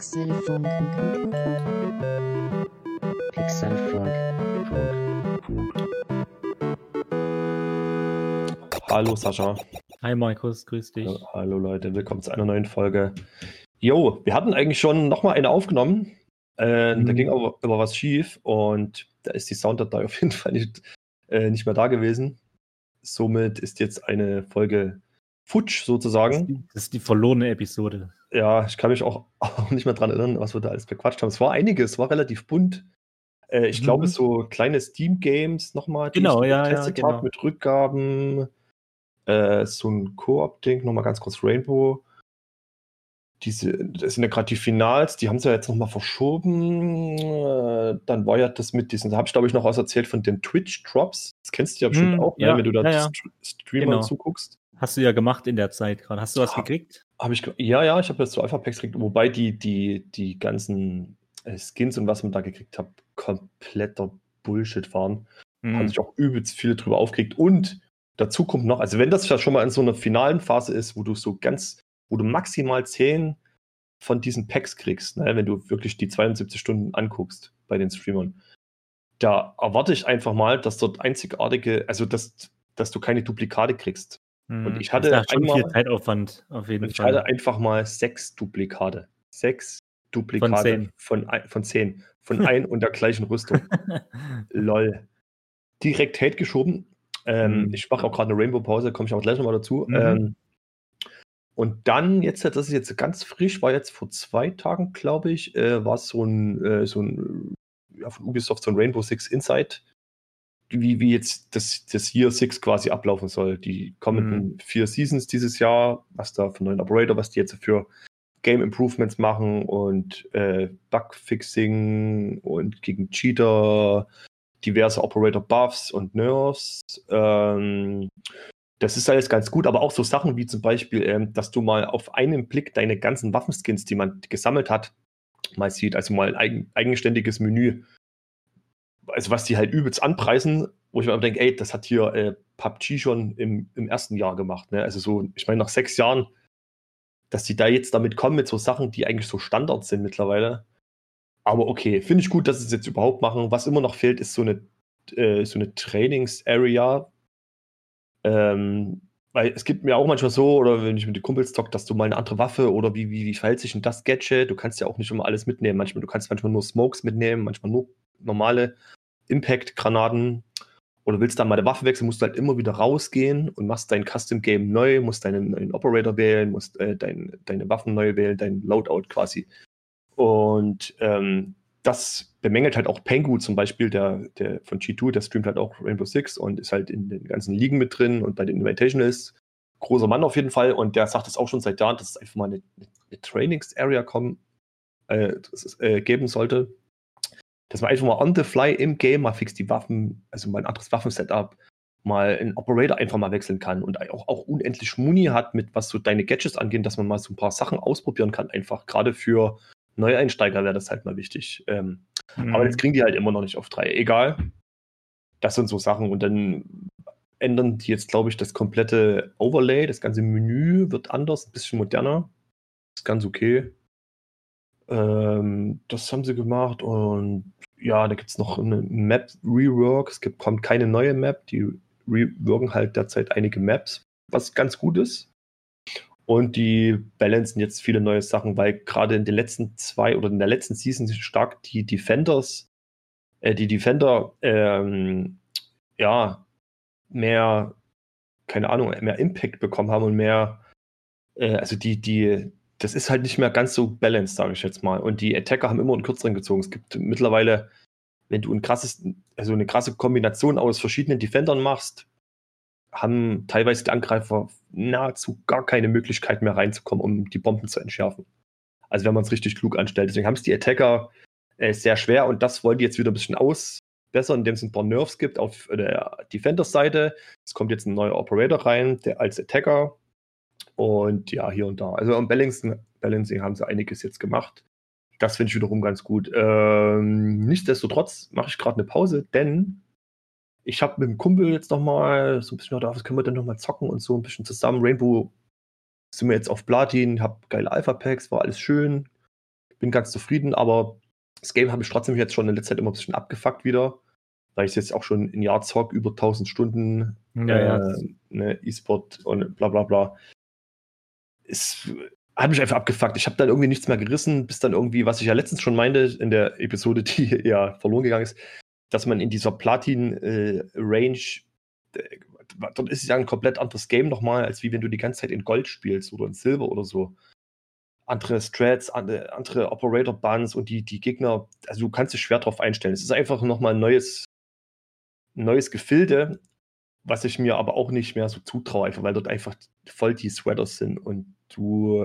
Pixelfunk. Pixelfunk. Hallo Sascha. Hi Markus, grüß dich. Hallo Leute, willkommen zu einer neuen Folge. Jo, wir hatten eigentlich schon nochmal eine aufgenommen. Da ging aber was schief und da ist die Sounddatei auf jeden Fall nicht mehr da gewesen. Somit ist jetzt eine Folge futsch sozusagen. Das ist die verlorene Episode. Ja, ich kann mich auch nicht mehr dran erinnern, was wir da alles bequatscht haben. Es war einiges, es war relativ bunt. Ich glaube, so kleine Steam-Games nochmal, die Genau, ich getestet habe genau. mit Rückgaben. So ein Koop-Ding, nochmal ganz kurz Rainbow. Das sind ja gerade die Finals, die haben sie ja jetzt nochmal verschoben. Dann war ja das mit diesen, da habe ich glaube ich noch was erzählt von den Twitch-Drops. Das kennst du ja bestimmt auch, ja, ne? Wenn du da ja. Streamer Genau. zuguckst. Hast du ja gemacht in der Zeit gerade. Hast du was gekriegt? Ja, ich habe jetzt so Alpha-Packs gekriegt, wobei die ganzen Skins und was man da gekriegt hat, kompletter Bullshit waren. Haben sich auch übelst viele drüber aufgeregt. Und dazu kommt noch, also wenn das ja schon mal in so einer finalen Phase ist, wo du maximal 10 von diesen Packs kriegst, ne, wenn du wirklich die 72 Stunden anguckst bei den Streamern, da erwarte ich einfach mal, dass dort einzigartige, also dass du keine Duplikate kriegst. Und ich hatte das ist schon viel Zeitaufwand auf jeden Fall. Ich hatte einfach mal 6 Duplikate. 6 Duplikate von 10. Von ein und der gleichen Rüstung. Lol. Direkt Hate geschoben. Ich mache auch gerade eine Rainbow-Pause, komme ich aber gleich nochmal dazu. Und dann, das ist jetzt ganz frisch, war jetzt vor 2 Tagen, glaube ich, war es so ein von Ubisoft so ein Rainbow Six Insight, wie jetzt das Year 6 quasi ablaufen soll. Die kommenden 4 Seasons dieses Jahr, was da von neuen Operator, was die jetzt für Game Improvements machen und Bugfixing und gegen Cheater, diverse Operator-Buffs und Nerfs. Das ist alles ganz gut, aber auch so Sachen wie zum Beispiel, dass du mal auf einen Blick deine ganzen Waffenskins, die man gesammelt hat, mal sieht. Also mal ein eigenständiges Menü. Also was die halt übelst anpreisen, wo ich mir denke, ey, das hat hier PUBG schon im ersten Jahr gemacht. Ne? Also so, ich meine, nach 6 Jahren, dass die da jetzt damit kommen mit so Sachen, die eigentlich so Standard sind mittlerweile. Aber okay, finde ich gut, dass sie es jetzt überhaupt machen. Was immer noch fehlt, ist so eine Trainings-Area. Weil es gibt mir auch manchmal so, oder wenn ich mit den Kumpels zocke, dass du mal eine andere Waffe oder wie verhält sich denn das Gadget? Du kannst ja auch nicht immer alles mitnehmen. Du kannst manchmal nur Smokes mitnehmen, manchmal nur normale Impact-Granaten. Oder willst dann mal eine Waffe wechseln, musst du halt immer wieder rausgehen und machst dein Custom-Game neu, musst deinen neuen Operator wählen, musst deine Waffen neu wählen, dein Loadout quasi. Und das bemängelt halt auch Pengu zum Beispiel, der von G2, der streamt halt auch Rainbow Six und ist halt in den ganzen Ligen mit drin und bei den Invitationals. Großer Mann auf jeden Fall und der sagt es auch schon seit Jahren, dass es einfach mal eine Trainings-Area geben sollte. Dass man einfach mal on the fly im Game mal fix die Waffen, also mal ein anderes Waffensetup, mal einen Operator einfach mal wechseln kann und auch unendlich Muni hat, mit was so deine Gadgets angeht, dass man mal so ein paar Sachen ausprobieren kann, einfach. Gerade für Neueinsteiger wäre das halt mal wichtig. Aber das kriegen die halt immer noch nicht auf 3. Egal. Das sind so Sachen. Und dann ändern die jetzt, glaube ich, das komplette Overlay, das ganze Menü wird anders, ein bisschen moderner. Ist ganz okay. Das haben sie gemacht und ja, da gibt es noch eine Map-Rework. Kommt keine neue Map, die reworken halt derzeit einige Maps, was ganz gut ist. Und die balancen jetzt viele neue Sachen, weil gerade in den letzten 2 oder in der letzten Season stark die Defender mehr, keine Ahnung, mehr Impact bekommen haben und mehr, also das ist halt nicht mehr ganz so balanced, sage ich jetzt mal. Und die Attacker haben immer einen kürzeren gezogen. Es gibt mittlerweile, wenn du eine krasse Kombination aus verschiedenen Defendern machst, haben teilweise die Angreifer nahezu gar keine Möglichkeit mehr reinzukommen, um die Bomben zu entschärfen. Also wenn man es richtig klug anstellt. Deswegen haben es die Attacker sehr schwer und das wollen die jetzt wieder ein bisschen ausbessern, indem es ein paar Nerfs gibt auf der Defenders-Seite. Es kommt jetzt ein neuer Operator rein, der als Attacker und ja, hier und da. Also am Balancing haben sie einiges jetzt gemacht. Das finde ich wiederum ganz gut. Nichtsdestotrotz mache ich gerade eine Pause, denn ich habe mit dem Kumpel jetzt nochmal so ein bisschen gedacht, was können wir denn nochmal zocken und so ein bisschen zusammen. Rainbow sind wir jetzt auf Platin, hab geile Alpha-Packs, war alles schön. bin ganz zufrieden, aber das Game habe ich trotzdem jetzt schon in letzter Zeit immer ein bisschen abgefuckt wieder, weil ich jetzt auch schon ein Jahr zock, über 1000 Stunden, E-Sport und bla bla bla. Es hat mich einfach abgefuckt. Ich habe dann irgendwie nichts mehr gerissen, bis dann irgendwie, was ich ja letztens schon meinte, in der Episode, die ja verloren gegangen ist, dass man in dieser Platin-Range, dort ist es ja ein komplett anderes Game nochmal, als wie wenn du die ganze Zeit in Gold spielst oder in Silber oder so. Andere Strats, andere Operator-Buns und die Gegner, also du kannst dich schwer drauf einstellen. Es ist einfach nochmal ein neues Gefilde, was ich mir aber auch nicht mehr so zutraue, einfach weil dort einfach voll die Sweaters sind und du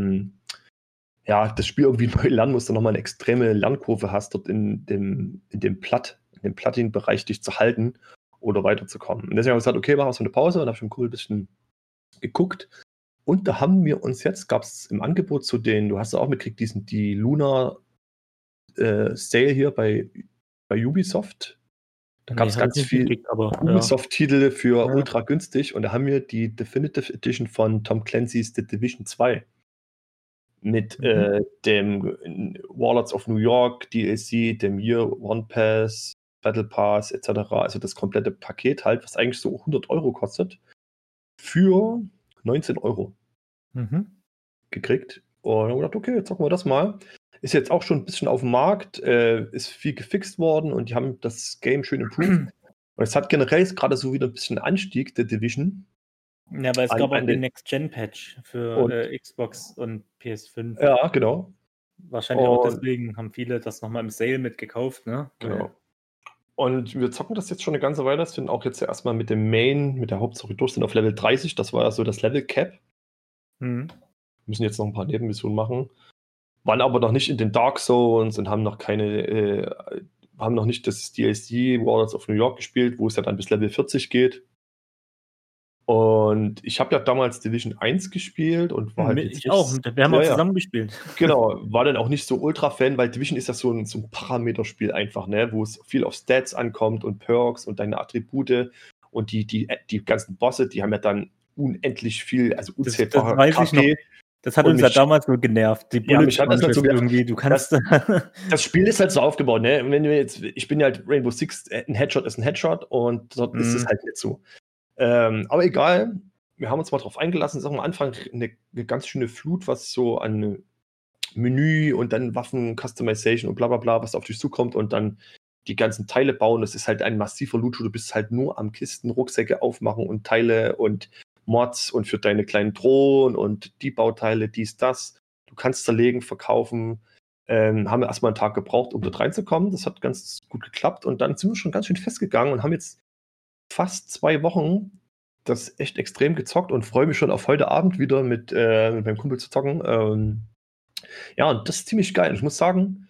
das Spiel irgendwie neu lernen musst, dann nochmal eine extreme Lernkurve hast, dort in dem Platin-Bereich dich zu halten oder weiterzukommen. Und deswegen habe ich gesagt, okay, machen wir so eine Pause und habe schon cool ein bisschen geguckt. Und da haben wir uns jetzt, gab es im Angebot zu den, du hast ja auch mitgekriegt, die Lunar Sale hier bei Ubisoft. Da gab es ganz viel Ubisoft-Titel für ultra günstig und da haben wir die Definitive Edition von Tom Clancy's The Division 2 mit dem Warlords of New York DLC, dem Year One Pass, Battle Pass etc. Also das komplette Paket halt, was eigentlich so 100 € kostet, für 19 € gekriegt. Und dann haben wir gedacht, okay, jetzt zocken wir das mal. Ist jetzt auch schon ein bisschen auf dem Markt, ist viel gefixt worden und die haben das Game schön improved. Und es hat generell gerade so wieder ein bisschen Anstieg, der Division. Ja, aber es gab auch den Next-Gen-Patch für Xbox und PS5. Ja, genau. Wahrscheinlich auch deswegen haben viele das nochmal im Sale mitgekauft, ne? Genau. Und wir zocken das jetzt schon eine ganze Weile. Das sind auch jetzt erstmal mit der Hauptstory durch, sind auf Level 30. Das war ja so das Level Cap. Müssen jetzt noch ein paar Nebenmissionen machen. Waren aber noch nicht in den Dark Zones und haben noch nicht das DLC Warlords of New York gespielt, wo es ja dann bis Level 40 geht. Und ich habe ja damals Division 1 gespielt und war halt jetzt ich auch. Wir haben auch zusammen gespielt. Genau, war dann auch nicht so Ultra-Fan, weil Division ist ja so ein Parameterspiel einfach, ne, wo es viel auf Stats ankommt und Perks und deine Attribute und die ganzen Bosse, die haben ja dann unendlich viel, also unzählbare KP. Das hat uns ja damals nur genervt. Die mich hat das halt so irgendwie, du kannst. Das Spiel ist halt so aufgebaut, ne? Ich bin ja halt Rainbow Six, ein Headshot ist ein Headshot und dort ist es halt nicht so. Aber egal, wir haben uns mal drauf eingelassen. Es ist auch am Anfang eine ganz schöne Flut, was so an Menü und dann Waffen, Customization und bla bla bla, was auf dich zukommt und dann die ganzen Teile bauen. Das ist halt ein massiver Loot. Du bist halt nur am Kisten, Rucksäcke aufmachen und Teile und Mods und für deine kleinen Drohnen und die Bauteile, dies, das. Du kannst zerlegen, verkaufen. Haben wir erstmal einen Tag gebraucht, um dort reinzukommen. Das hat ganz gut geklappt und dann sind wir schon ganz schön festgegangen und haben jetzt fast 2 Wochen das echt extrem gezockt und freue mich schon auf heute Abend wieder mit meinem Kumpel zu zocken. Ja, und das ist ziemlich geil. Ich muss sagen,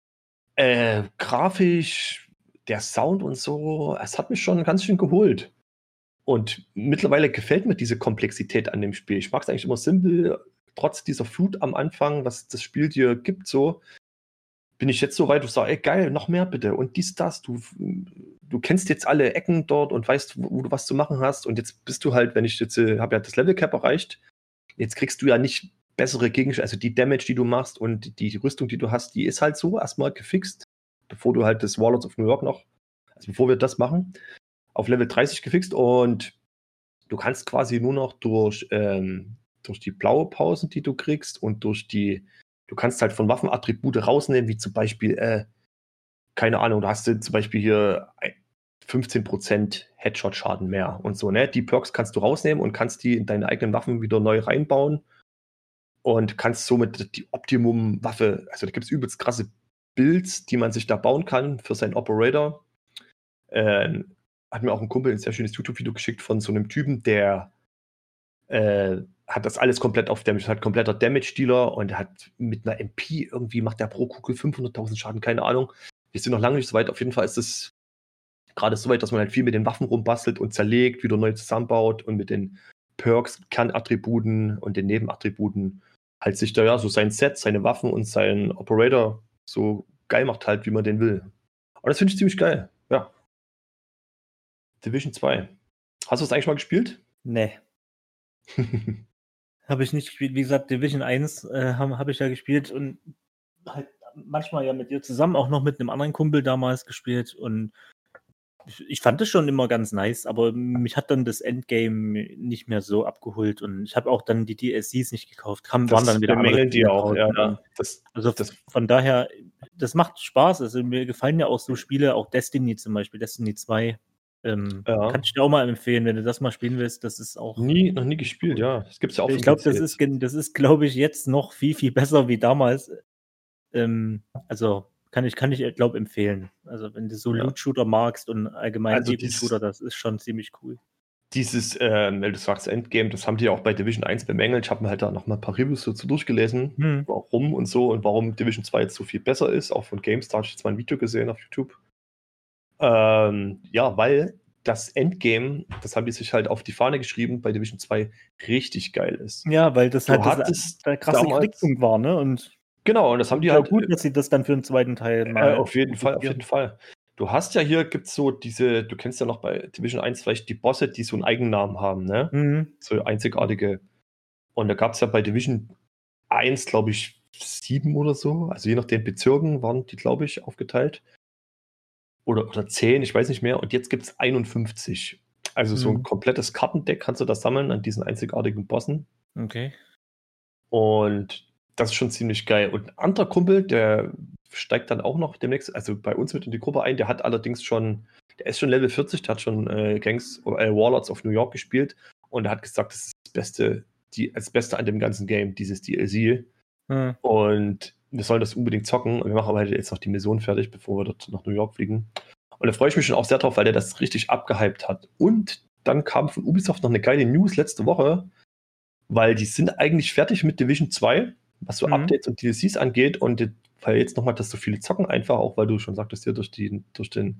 grafisch, der Sound und so, es hat mich schon ganz schön geholt. Und mittlerweile gefällt mir diese Komplexität an dem Spiel. Ich mag es eigentlich immer simpel, trotz dieser Flut am Anfang, was das Spiel dir gibt, so bin ich jetzt so weit, du sagst, ey, geil, noch mehr bitte und dies, das, du kennst jetzt alle Ecken dort und weißt, wo du was zu machen hast und jetzt bist du halt, wenn ich jetzt, habe ja das Level Cap erreicht, jetzt kriegst du ja nicht bessere Gegenstände, also die Damage, die du machst und die Rüstung, die du hast, die ist halt so erstmal gefixt, bevor du halt das Warlords of New York bevor wir das machen, auf Level 30 gefixt und du kannst quasi nur noch durch die blaue Pausen, die du kriegst und du kannst halt von Waffenattribute rausnehmen, wie zum Beispiel, keine Ahnung, da hast du zum Beispiel hier 15% Headshot-Schaden mehr und so, ne? Die Perks kannst du rausnehmen und kannst die in deine eigenen Waffen wieder neu reinbauen und kannst somit die Optimum-Waffe, also da gibt es übelst krasse Builds, die man sich da bauen kann für seinen Operator. Hat mir auch ein Kumpel ein sehr schönes YouTube-Video geschickt von so einem Typen, der hat das alles komplett auf Damage, hat kompletter Damage-Dealer und hat mit einer MP irgendwie, macht der pro Kugel 500.000 Schaden, keine Ahnung. Wir sind noch lange nicht so weit. Auf jeden Fall ist es gerade so weit, dass man halt viel mit den Waffen rumbastelt und zerlegt, wieder neu zusammenbaut und mit den Perks, Kernattributen und den Nebenattributen halt sich da ja so sein Set, seine Waffen und seinen Operator so geil macht halt, wie man den will. Und das finde ich ziemlich geil, ja. Division 2. Hast du das eigentlich mal gespielt? Nee. Habe ich nicht gespielt. Wie gesagt, Division 1 habe ich ja gespielt und halt manchmal ja mit dir zusammen, auch noch mit einem anderen Kumpel damals gespielt und ich fand das schon immer ganz nice, aber mich hat dann das Endgame nicht mehr so abgeholt und ich habe auch dann die DLCs nicht gekauft. Waren dann wieder andere bemängeln die Spiele auch, ja. draußen. Also Das, von daher, das macht Spaß. Also mir gefallen ja auch so Spiele, auch Destiny zum Beispiel, Destiny 2. Kann ich dir auch mal empfehlen, wenn du das mal spielen willst. Das ist auch. noch nie gespielt, ja. Das gibt es ja auch Ich glaube, das ist, glaube ich, jetzt noch viel, viel besser wie damals. Also kann ich glaube empfehlen. Also wenn du so Loot-Shooter magst und allgemein Also Ego-Shooter, das ist schon ziemlich cool. Dieses, weil du sagst Endgame, das haben die ja auch bei Division 1 bemängelt. Ich habe mir halt da noch mal ein paar Reviews dazu durchgelesen, warum und so und warum Division 2 jetzt so viel besser ist. Auch von GameStar habe ich jetzt mal ein Video gesehen auf YouTube. Ja, weil das Endgame, das haben die sich halt auf die Fahne geschrieben, bei Division 2 richtig geil ist. Ja, weil das halt der krasse Kritikpunkt war, ne? Und genau, und das haben die halt. Gut, dass sie das dann für den zweiten Teil mal. Auf jeden Fall. Du hast ja hier, gibt's so diese, du kennst ja noch bei Division 1 vielleicht die Bosse, die so einen Eigennamen haben, ne? So einzigartige. Und da gab es ja bei Division 1, glaube ich, 7 oder so. Also je nach den Bezirken waren die, glaube ich, aufgeteilt. Oder 10, ich weiß nicht mehr. Und jetzt gibt es 51. Also so ein komplettes Kartendeck kannst du das sammeln an diesen einzigartigen Bossen. Okay. Und das ist schon ziemlich geil. Und ein anderer Kumpel, der steigt dann auch noch demnächst, also bei uns mit in die Gruppe ein, der hat allerdings schon, der ist schon Level 40, der hat schon Warlords of New York gespielt und er hat gesagt, das ist das Beste an dem ganzen Game, dieses DLC. Und wir sollen das unbedingt zocken. Und wir machen aber halt jetzt noch die Mission fertig, bevor wir dort nach New York fliegen. Und da freue ich mich schon auch sehr drauf, weil der das richtig abgehypt hat. Und dann kam von Ubisoft noch eine geile News letzte Woche, weil die sind eigentlich fertig mit Division 2, was so Updates und DLCs angeht. Und weil jetzt nochmal, dass so viele zocken einfach, auch weil du schon sagtest, hier durch den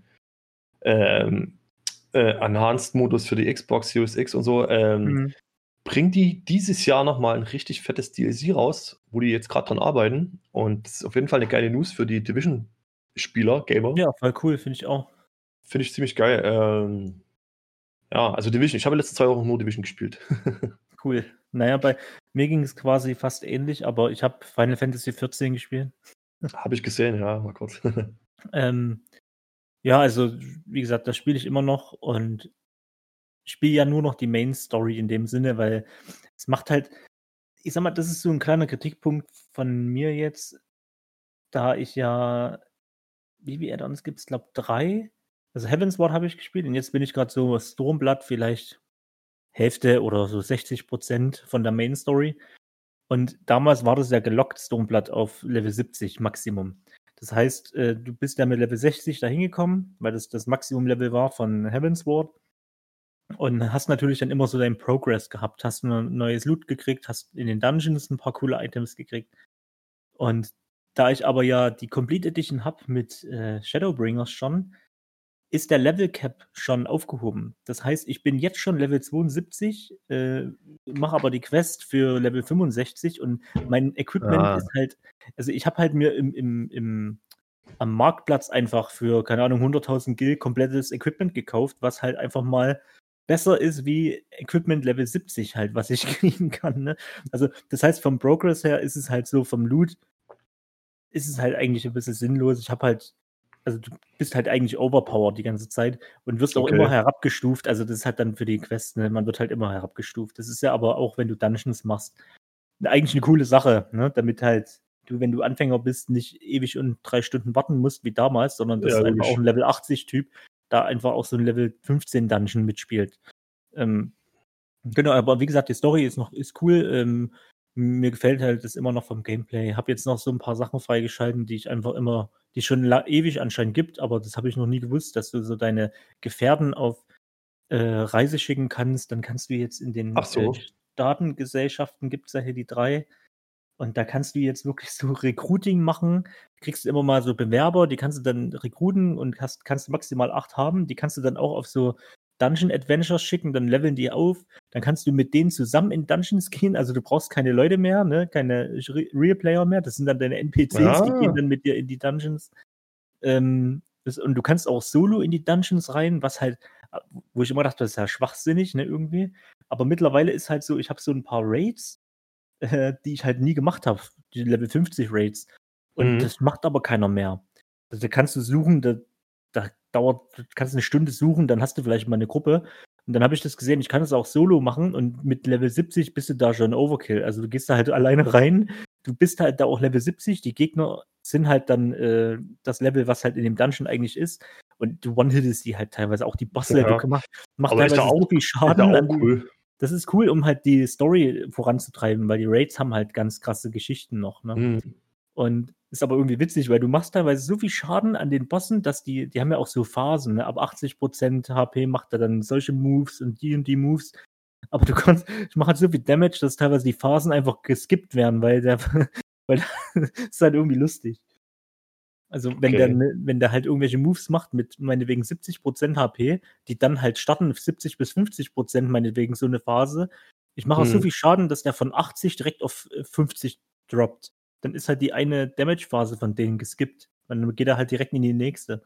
Enhanced-Modus für die Xbox Series X und so, bringen die dieses Jahr nochmal ein richtig fettes DLC raus, wo die jetzt gerade dran arbeiten. Und das ist auf jeden Fall eine geile News für die Division-Spieler, Gamer. Ja, voll cool, finde ich auch. Finde ich ziemlich geil. Ja, also Division. Ich habe letzte 2 Wochen nur Division gespielt. Cool. Naja, bei mir ging es quasi fast ähnlich, aber ich habe Final Fantasy 14 gespielt. Habe ich gesehen, ja, mal kurz. Ja, also wie gesagt, das spiele ich immer noch und spiele ja nur noch die Main Story in dem Sinne, weil es macht halt, ich sag mal, das ist so ein kleiner Kritikpunkt von mir jetzt, da ich ja, wie viele Add-ons gibt es, glaube 3. Also Heavensward habe ich gespielt und jetzt bin ich gerade so Stormblood, vielleicht Hälfte oder so 60% von der Main Story. Und damals war das ja gelockt, Stormblood auf Level 70 Maximum. Das heißt, du bist ja mit Level 60 da hingekommen, weil das Maximum-Level war von Heavensward. Und hast natürlich dann immer so deinen Progress gehabt. Hast ein neues Loot gekriegt, hast in den Dungeons ein paar coole Items gekriegt. Und da ich aber ja die Complete Edition habe mit Shadowbringers schon, ist der Level Cap schon aufgehoben. Das heißt, ich bin jetzt schon Level 72, mache aber die Quest für Level 65 und mein Equipment ist halt, also ich habe halt mir am Marktplatz einfach für, keine Ahnung, 100.000 Gil komplettes Equipment gekauft, was halt einfach mal besser ist wie Equipment Level 70 halt, was ich kriegen kann. Ne? Also das heißt, vom Progress her ist es halt so, vom Loot ist es halt eigentlich ein bisschen sinnlos. Ich habe halt, also du bist halt eigentlich overpowered die ganze Zeit und wirst auch immer herabgestuft. Also das ist halt dann für die Quest, ne? Man wird halt immer herabgestuft. Das ist ja aber auch, wenn du Dungeons machst, eigentlich eine coole Sache, ne? Damit halt du, wenn du Anfänger bist, nicht ewig und 3 Stunden warten musst wie damals, sondern dass einfach auch ein Level 80-Typ da einfach auch so ein Level 15 Dungeon mitspielt. Genau, aber wie gesagt, die Story ist cool. Mir gefällt halt das immer noch vom Gameplay. Habe jetzt noch so ein paar Sachen freigeschalten, die ich einfach immer, die es schon ewig anscheinend gibt, aber das habe ich noch nie gewusst, dass du so deine Gefährten auf Reise schicken kannst. Dann kannst du jetzt in den Staatengesellschaften, gibt es ja hier die 3, und da kannst du jetzt wirklich so Recruiting machen. Kriegst immer mal so Bewerber, die kannst du dann rekruten und kannst du maximal 8 haben. Die kannst du dann auch auf so Dungeon Adventures schicken, dann leveln die auf. Dann kannst du mit denen zusammen in Dungeons gehen. Also du brauchst keine Leute mehr, ne? Keine Real Player mehr. Das sind dann deine NPCs, die gehen dann mit dir in die Dungeons. Und du kannst auch solo in die Dungeons rein, was halt, wo ich immer dachte, das ist ja schwachsinnig, ne, irgendwie. Aber mittlerweile ist halt so, ich habe so ein paar Raids, die ich halt nie gemacht habe, die Level 50 Raids. Und das macht aber keiner mehr. Also da kannst du suchen, kannst eine Stunde suchen, dann hast du vielleicht mal eine Gruppe. Und dann habe ich das gesehen, ich kann das auch solo machen und mit Level 70 bist du da schon Overkill. Also du gehst da halt alleine rein, du bist halt da auch Level 70, die Gegner sind halt dann das Level, was halt in dem Dungeon eigentlich ist. Und du one-hittest die halt teilweise, auch die Boss-Level macht Aber ist teilweise ja so auch, viel ist Schaden. ja auch cool. Das ist cool, um halt die Story voranzutreiben, weil die Raids haben halt ganz krasse Geschichten noch, ne? Und ist aber irgendwie witzig, weil du machst teilweise so viel Schaden an den Bossen, dass die haben ja auch so Phasen, ne? Ab 80% HP macht er dann solche Moves und die Moves. Aber ich mache halt so viel Damage, dass teilweise die Phasen einfach geskippt werden, weil das ist halt irgendwie lustig. Also wenn der halt irgendwelche Moves macht mit meinetwegen 70% HP, die dann halt starten 70 bis 50% meinetwegen so eine Phase. Ich mache auch so viel Schaden, dass der von 80 direkt auf 50 droppt. Dann ist halt die eine Damage-Phase von denen geskippt. Und dann geht er halt direkt in die nächste.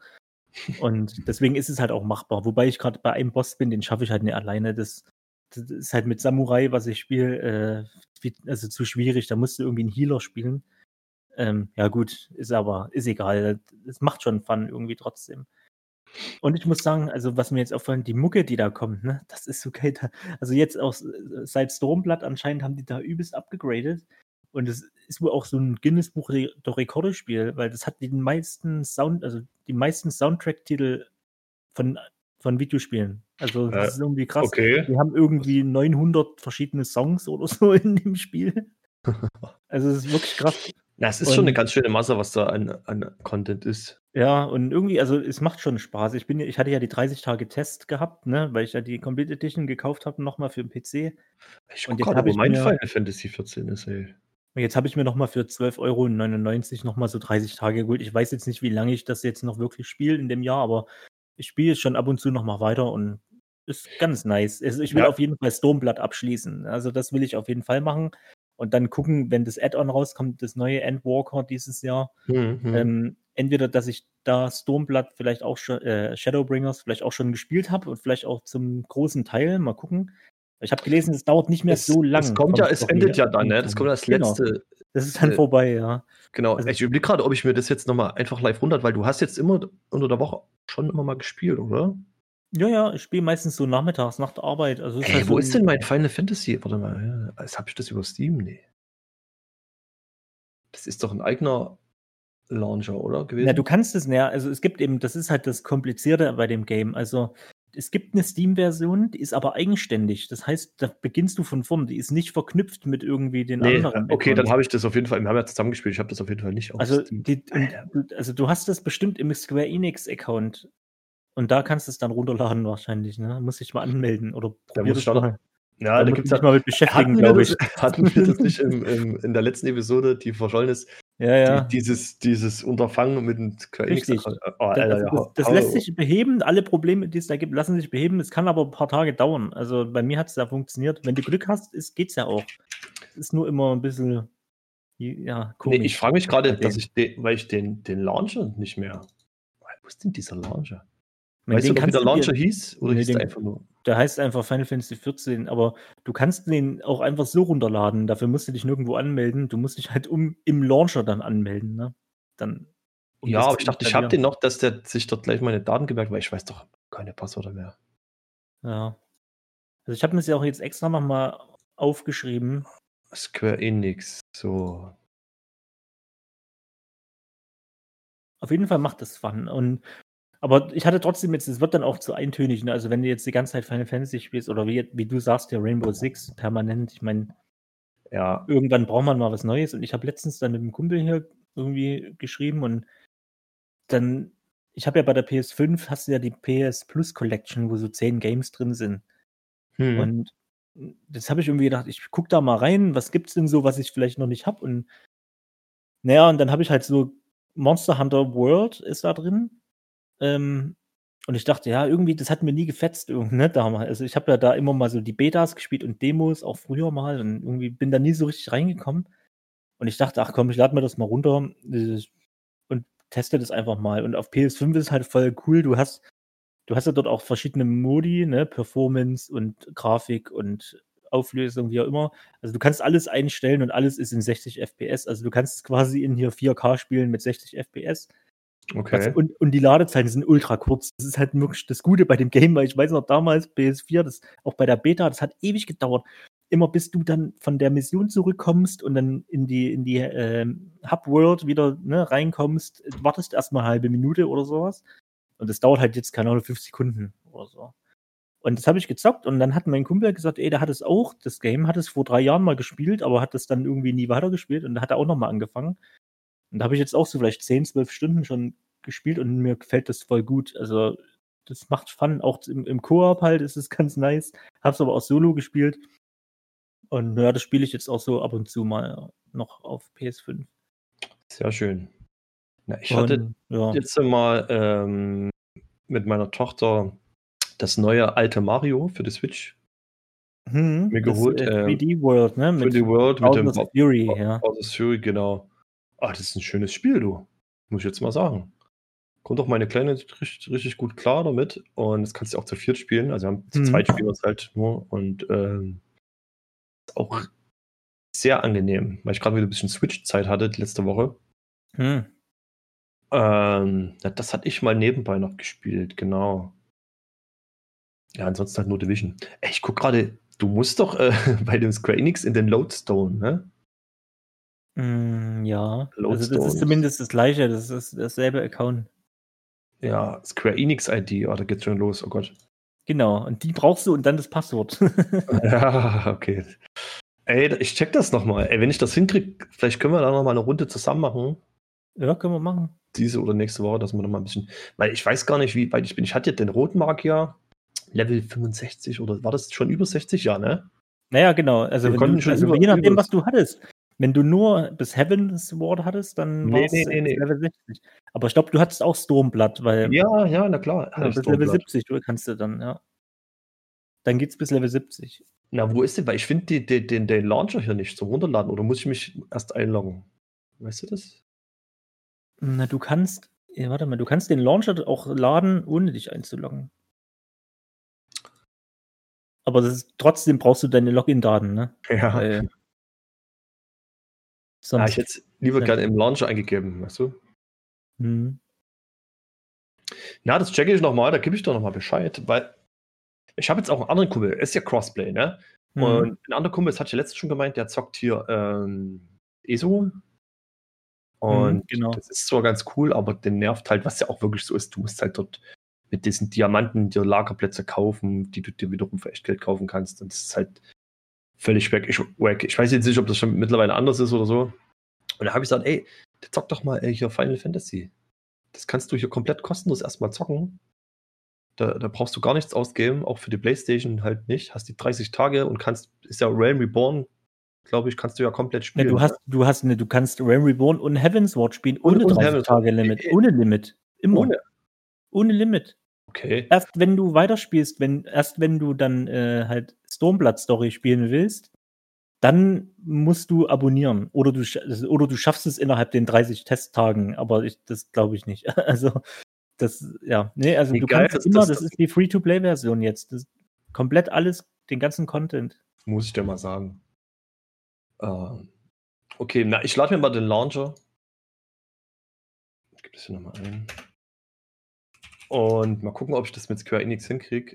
Und deswegen ist es halt auch machbar. Wobei ich gerade bei einem Boss bin, den schaffe ich halt nicht alleine. Das ist halt mit Samurai, was ich spiele, also zu schwierig. Da musst du irgendwie einen Healer spielen. Ja gut, ist egal. Es macht schon Fun irgendwie trotzdem. Und ich muss sagen, also was mir jetzt auffällt, die Mucke, die da kommt, ne, das ist so geil. Also jetzt auch seit Stormblood anscheinend haben die da übelst abgegradet. Und es ist wohl auch so ein Guinness-Buch der Rekorde-Spiel, weil das hat die meisten Soundtrack-Titel von Videospielen. Also das ist irgendwie krass. Okay. Die haben irgendwie 900 verschiedene Songs oder so in dem Spiel. Also es ist wirklich krass. Ja, es ist schon eine ganz schöne Masse, was da an Content ist. Ja, und irgendwie, also es macht schon Spaß. Ich hatte ja die 30 Tage Test gehabt, ne, weil ich ja die Complete Edition gekauft habe, nochmal für den PC. Ich Und guck jetzt gerade, habe wo ich mein mir, Final Fantasy 14 ist, ey. und jetzt habe ich mir nochmal für 12,99 € nochmal so 30 Tage geholt. Ich weiß jetzt nicht, wie lange ich das jetzt noch wirklich spiele in dem Jahr, aber ich spiele jetzt schon ab und zu nochmal weiter und ist ganz nice. Also ich will auf jeden Fall Stormblood abschließen. Also das will ich auf jeden Fall machen. Und dann gucken, wenn das Add-on rauskommt, das neue Endwalker dieses Jahr. Entweder, dass ich da Stormblood vielleicht auch schon, Shadowbringers vielleicht auch schon gespielt habe und vielleicht auch zum großen Teil. Mal gucken. Ich habe gelesen, es dauert nicht mehr so lang. Es endet ja dann, ne? Das kommt das letzte. Genau. Das ist dann vorbei, ja. Genau. Also, ich überlege gerade, ob ich mir das jetzt nochmal einfach live runter, weil du hast jetzt immer unter der Woche schon immer mal gespielt, oder? Ja, ich spiele meistens so nachmittags, nach der Arbeit. Also Ey, wo ist denn mein Final Fantasy? Warte mal, habe ich das über Steam? Nee. Das ist doch ein eigener Launcher, oder? Gewesen? Ja, du kannst es näher, also es gibt eben, das ist halt das Komplizierte bei dem Game. Also es gibt eine Steam-Version, die ist aber eigenständig. Das heißt, da beginnst du von vorn. Die ist nicht verknüpft mit irgendwie den anderen. Okay, dann habe ich das auf jeden Fall. Wir haben ja zusammengespielt. Ich habe das auf jeden Fall nicht auf Steam. Du hast das bestimmt im Square Enix-Account. Und da kannst du es dann runterladen wahrscheinlich, ne? Muss ich mal anmelden oder probier das mal. Ja, da gibt's mal mit beschäftigen, glaube ich. Hatten wir das nicht in der letzten Episode, die verschollen ist? Ja. Dieses Unterfangen mit dem Square Enix. Das lässt sich beheben. Alle Probleme, die es da gibt, lassen sich beheben. Es kann aber ein paar Tage dauern. Also bei mir hat es da funktioniert. Wenn du Glück hast, geht's ja auch. Es ist nur immer ein bisschen komisch. Nee, ich frage mich gerade, weil ich den Launcher nicht mehr. Wo ist denn dieser Launcher? Weißt du noch, wie der Launcher hieß? Oder hieß der einfach nur? Der heißt einfach Final Fantasy 14, aber du kannst den auch einfach so runterladen. Dafür musst du dich nirgendwo anmelden. Du musst dich halt im Launcher dann anmelden, ne? Aber ich dachte, ich habe den noch, dass der sich dort gleich meine Daten gemerkt, weil ich weiß doch keine Passwörter mehr. Ja. Also ich habe mir das ja auch jetzt extra nochmal aufgeschrieben. Square Enix, so. Auf jeden Fall macht das Fun. Aber ich hatte trotzdem jetzt, es wird dann auch zu eintönig, ne? Also wenn du jetzt die ganze Zeit Final Fantasy spielst oder wie du sagst, der Rainbow Six permanent, ich meine, irgendwann braucht man mal was Neues. Und ich habe letztens dann mit einem Kumpel hier irgendwie geschrieben und dann, ich habe ja bei der PS5, hast du ja die PS Plus Collection, wo so 10 Games drin sind. Und das habe ich irgendwie gedacht, ich gucke da mal rein, was gibt's denn so, was ich vielleicht noch nicht habe. Und und dann habe ich halt so Monster Hunter World ist da drin. Und ich dachte, ja, irgendwie, das hat mir nie gefetzt, ne, damals. Also ich habe ja da immer mal so die Betas gespielt und Demos, auch früher mal, und irgendwie bin da nie so richtig reingekommen. Und ich dachte, ach komm, ich lade mir das mal runter und teste das einfach mal. Und auf PS5 ist es halt voll cool. Du hast ja dort auch verschiedene Modi, ne, Performance und Grafik und Auflösung, wie auch immer. Also du kannst alles einstellen und alles ist in 60 FPS. Also du kannst es quasi in hier 4K spielen mit 60 FPS. Okay. Und die Ladezeiten sind ultra kurz. Das ist halt wirklich das Gute bei dem Game, weil ich weiß noch damals, PS4, das auch bei der Beta, das hat ewig gedauert. Immer bis du dann von der Mission zurückkommst und dann in die Hub-World wieder reinkommst, wartest erstmal eine halbe Minute oder sowas. Und das dauert halt jetzt, keine Ahnung, 5 Sekunden oder so. Und das habe ich gezockt und dann hat mein Kumpel gesagt, der hat es auch, das Game, hat es vor 3 Jahren mal gespielt, aber hat es dann irgendwie nie weitergespielt und da hat er auch nochmal angefangen. Und da habe ich jetzt auch so vielleicht 10, 12 Stunden schon gespielt und mir gefällt das voll gut. Also das macht Fun, auch im Koop halt ist es ganz nice. Hab's aber auch solo gespielt. Und ja, das spiele ich jetzt auch so ab und zu mal noch auf PS5. Sehr schön. Na, ich hatte jetzt mal mit meiner Tochter das neue alte Mario für die Switch mir geholt. 3D World, ne? 3D World mit dem Bowser's Fury, ja. Bowser's Fury, genau. Das ist ein schönes Spiel, du. Muss ich jetzt mal sagen. Kommt auch meine Kleine richtig gut klar damit. Und das kannst du auch zu 4 spielen. Also zu 2 spielen wir es halt nur. Und ist auch sehr angenehm, weil ich gerade wieder ein bisschen Switch-Zeit hatte die letzte Woche. Das hatte ich mal nebenbei noch gespielt, genau. Ja, ansonsten halt nur Division. Ich guck gerade, du musst doch bei dem Square Enix in den Lodestone, ne? Ja, also das Lodestone. ist zumindest das gleiche, das ist dasselbe Account. Ja, Square Enix ID, da geht's schon los, oh Gott. Genau, und die brauchst du und dann das Passwort. Ja, okay. Ey, ich check das nochmal. Ey, wenn ich das hinkriege, vielleicht können wir da nochmal eine Runde zusammen machen. Ja, können wir machen. Diese oder nächste Woche, dass wir nochmal ein bisschen, weil ich weiß gar nicht, wie weit ich bin. Ich hatte den Rotmagier Level 65 oder war das schon über 60? Ja, ne? Naja, genau. Also, je nachdem, was du hattest. Wenn du nur bis Heaven's Sword hattest, dann war es Level 60. Aber ich glaube, du hattest auch Stormblood, weil. Ja, na klar. Bis Level 70 kannst du dann, ja. Dann geht's bis Level 70. Na, wo ist denn? Weil ich finde den Launcher hier nicht zum Runterladen. Oder muss ich mich erst einloggen? Weißt du das? Na, du kannst den Launcher auch laden, ohne dich einzuloggen. Aber trotzdem brauchst du deine Login-Daten, ne? Ja. Weil ich hätte es lieber gerne im Launcher eingegeben, weißt du? Na, das checke ich nochmal, da gebe ich doch nochmal Bescheid, weil ich habe jetzt auch einen anderen Kumpel, ist ja Crossplay, ne? Und ein anderer Kumpel, das hatte ich letztens schon gemeint, der zockt hier ESO. Und genau. Das ist zwar ganz cool, aber den nervt halt, was ja auch wirklich so ist. Du musst halt dort mit diesen Diamanten dir Lagerplätze kaufen, die du dir wiederum für Echtgeld kaufen kannst. Und das ist halt völlig weg. Ich weiß jetzt nicht, ob das schon mittlerweile anders ist oder so. Und da habe ich gesagt, ey, zock doch mal hier Final Fantasy. Das kannst du hier komplett kostenlos erstmal zocken. Da brauchst du gar nichts ausgeben, auch für die PlayStation halt nicht. Hast die 30 Tage und ist ja Realm Reborn, glaube ich, kannst du ja komplett spielen. Ja, du kannst Realm Reborn und Heaven's Ward spielen ohne 30-Tage-Limit. Ohne Limit. Immer. Ohne Limit. Okay. Erst wenn du weiterspielst, wenn du dann halt Stormblood Story spielen willst, dann musst du abonnieren. Oder du schaffst es innerhalb den 30 Testtagen, aber das glaube ich nicht. Also, du kannst immer, das ist die Free-to-Play-Version jetzt. Das ist komplett alles, den ganzen Content. Muss ich dir mal sagen. Okay, na, ich lade mir mal den Launcher. Ich gebe das hier nochmal ein. Und mal gucken, ob ich das mit Square Enix hinkriege.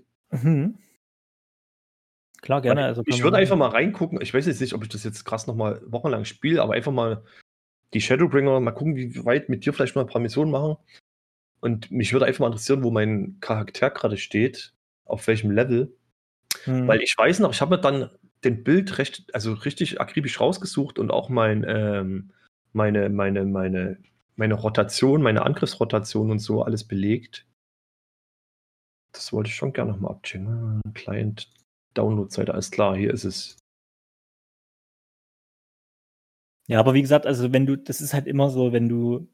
Klar, gerne. Also ich würde einfach mal reingucken. Ich weiß jetzt nicht, ob ich das jetzt krass nochmal wochenlang spiele, aber einfach mal die Shadowbringer, mal gucken, wie weit mit dir vielleicht mal ein paar Missionen machen. Und mich würde einfach mal interessieren, wo mein Charakter gerade steht, auf welchem Level. Weil ich weiß noch, ich habe mir dann den Bild richtig akribisch rausgesucht und auch meine Rotation, meine Angriffsrotation und so alles belegt. Das wollte ich schon gerne nochmal abchecken. Client, Download-Seite, alles klar, hier ist es. Ja, aber wie gesagt, also das ist halt immer so, wenn du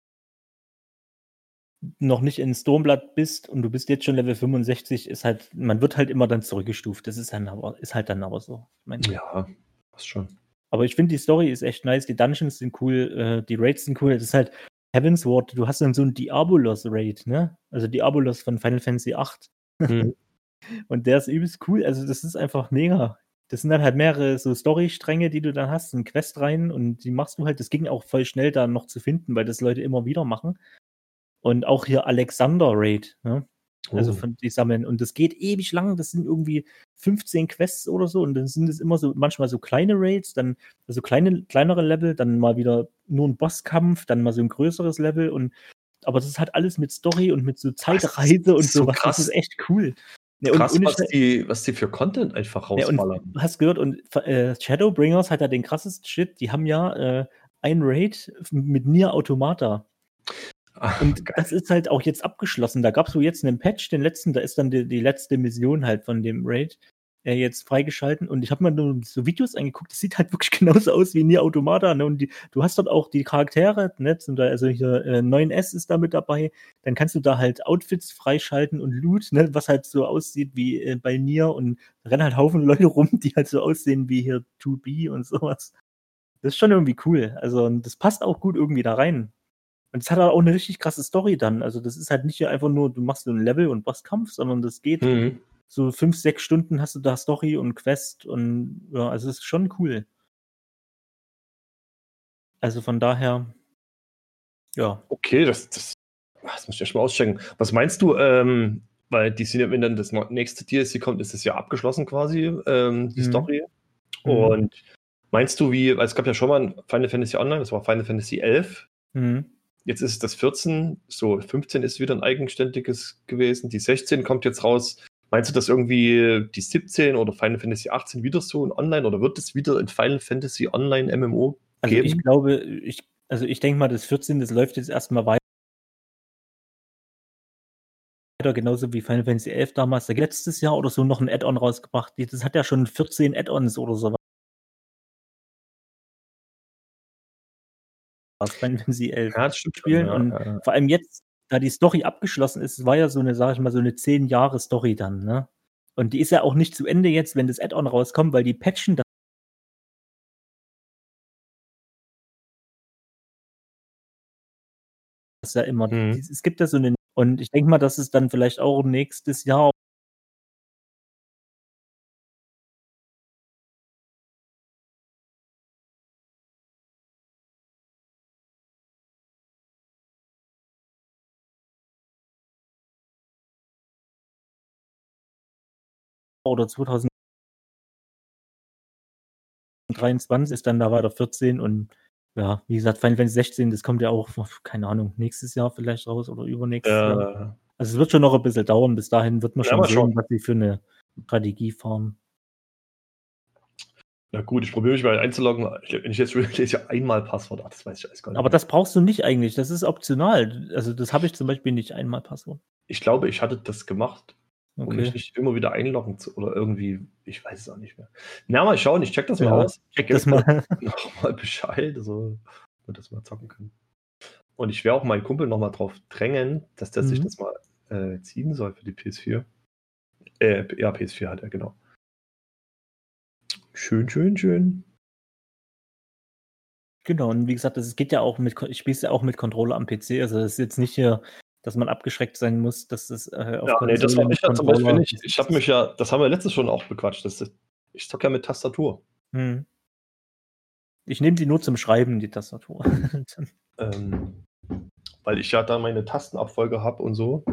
noch nicht in Stormblood bist und du bist jetzt schon Level 65, man wird halt immer dann zurückgestuft. Das ist halt dann aber so. Ja, passt schon. Aber ich finde, die Story ist echt nice, die Dungeons sind cool, die Raids sind cool. Das ist halt Heaven's Ward, du hast dann so einen Diabolos-Raid, ne? Also Diabolos von Final Fantasy VIII. Und der ist übelst cool, also das ist einfach mega. das sind dann halt mehrere so Storystränge, die du dann hast, in Quest rein und die machst du halt. Das ging auch voll schnell da noch zu finden, weil das Leute immer wieder machen. Und auch hier Alexander Raid, ne? Also Oh. die sammeln. Und das geht ewig lang. Das sind irgendwie 15 Quests oder so. Und dann sind es immer so, manchmal so kleine Raids, dann also kleinere Level, dann mal wieder nur ein Bosskampf, dann mal so ein größeres Level. Aber das ist halt alles mit Story und mit so Zeitreise und ist so sowas. Das krass. ist echt cool. Ja, Krass, und was die für Content einfach ja, und rausballern. hast gehört, und Shadowbringers hat ja den krassesten Shit. Die haben ja ein Raid mit Nier Automata. Und Geil. das ist halt auch jetzt abgeschlossen. Da gab es wohl jetzt einen Patch, den letzten, da ist dann die letzte Mission halt von dem Raid jetzt freigeschalten. Und ich habe mir nur so Videos angeguckt, das sieht halt wirklich genauso aus wie Nier Automata. Ne? Und du hast dort auch die Charaktere, ne? Also hier 9S ist da mit dabei. Dann kannst du da halt Outfits freischalten und Loot, ne? Was halt so aussieht wie bei Nier. Und da rennen halt Haufen Leute rum, die halt so aussehen wie hier 2B und sowas. Das ist schon irgendwie cool. Also das passt auch gut irgendwie da rein. Und es hat auch eine richtig krasse Story dann. Also das ist halt nicht einfach nur, du machst so ein Level und Bosskampf, sondern das geht so 5, 6 Stunden hast du da Story und Quest und ja, also es ist schon cool. Also von daher, ja. Okay, das muss ich erst mal auschecken. Was meinst du, weil die sind ja, wenn dann das nächste DLC kommt, ist es ja abgeschlossen quasi, die Story. Und meinst du, weil es gab ja schon mal ein Final Fantasy Online, das war Final Fantasy 11. Jetzt ist es das 14, so 15 ist wieder ein eigenständiges gewesen, die 16 kommt jetzt raus. Meinst du, dass irgendwie die 17 oder Final Fantasy 18 wieder so ein Online oder wird es wieder ein Final Fantasy Online MMO Also geben? ich glaube, ich denke mal, das 14, das läuft jetzt erstmal weiter, genauso wie Final Fantasy 11 damals. Da letztes Jahr oder so noch ein Add-on rausgebracht. Das hat ja schon 14 Add-ons oder so. Final Fantasy 11 Ja, das stimmt spielen. schon, ja, Und vor allem jetzt, da die Story abgeschlossen ist, war ja so eine, sag ich mal, so eine 10 Jahre Story dann, ne? Und die ist ja auch nicht zu Ende jetzt, wenn das Add-on rauskommt, weil die patchen das ja immer. Es gibt ja so eine, und ich denke mal, dass es dann vielleicht auch nächstes Jahr oder 2023 ist dann da weiter 14 und ja, wie gesagt, Final Fantasy 16, das kommt ja auch, keine Ahnung, nächstes Jahr vielleicht raus oder übernächstes Jahr. Also es wird schon noch ein bisschen dauern, bis dahin wird man schon sehen, was sie für eine Strategie fahren. Na gut, ich probiere mich mal einzuloggen. Wenn ich jetzt lese, ja einmal Passwort. Ach, das weiß ich alles gar nicht. Aber das brauchst du nicht eigentlich, das ist optional. Also das habe ich zum Beispiel nicht, einmal Passwort. Ich glaube, ich hatte das gemacht, um Okay. mich nicht immer wieder einloggen zu, oder irgendwie, ich weiß es auch nicht mehr. Na, mal schauen, ich check das mal Ja, aus. check das mal. Nochmal Bescheid, so, dass wir das mal zocken können. Und ich werde auch meinen Kumpel nochmal drauf drängen, dass der sich das mal ziehen soll für die PS4. Ja, PS4 hat er, genau. Schön, schön, schön. Genau, und wie gesagt, das geht ja auch mit, ich spiele es ja auch mit Controller am PC, also das ist jetzt nicht hier, dass man abgeschreckt sein muss, dass das auf Ja, nee, das Konsole habe mit ich ja zum Beispiel Controller. nicht. Ich habe mich ja, das haben wir letztes schon auch bequatscht. Ich zocke ja mit Tastatur. Ich nehme die nur zum Schreiben, die Tastatur. Weil ich ja da meine Tastenabfolge habe und so.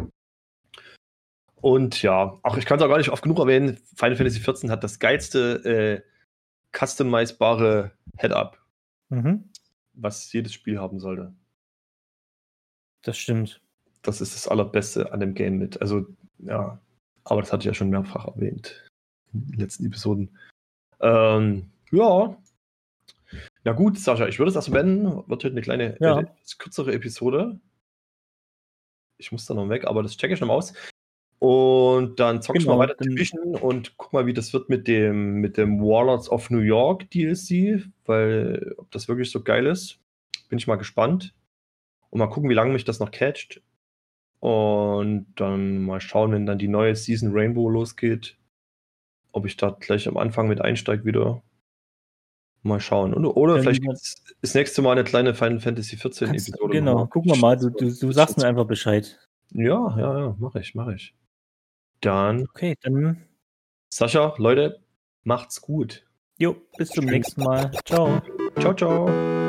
Und ja, auch ich kann es auch gar nicht oft genug erwähnen, Final Fantasy 14 hat das geilste customizebare Head-Up, was jedes Spiel haben sollte. Das stimmt. Das ist das Allerbeste an dem Game mit. Also, ja, aber das hatte ich ja schon mehrfach erwähnt in den letzten Episoden. Ja. Na gut, Sascha, ich würde es erst beenden. Wird heute eine kleine, kürzere Episode. Ich muss da noch weg, aber das checke ich noch mal aus. Und dann zock ich mal weiter Division und guck mal, wie das wird mit dem Warlords of New York DLC, weil ob das wirklich so geil ist, bin ich mal gespannt. Und mal gucken, wie lange mich das noch catcht. Und dann mal schauen, wenn dann die neue Season Rainbow losgeht, ob ich da gleich am Anfang mit einsteige wieder. Mal schauen. Oder vielleicht gibt es das nächste Mal eine kleine Final Fantasy 14 Episode. Genau, gucken wir mal. Du sagst mir einfach Bescheid. Ja, mach ich. Dann. Okay, dann. Sascha, Leute, Macht's gut. Jo, bis zum Tschüss. nächsten Mal. Ciao. Ciao, ciao.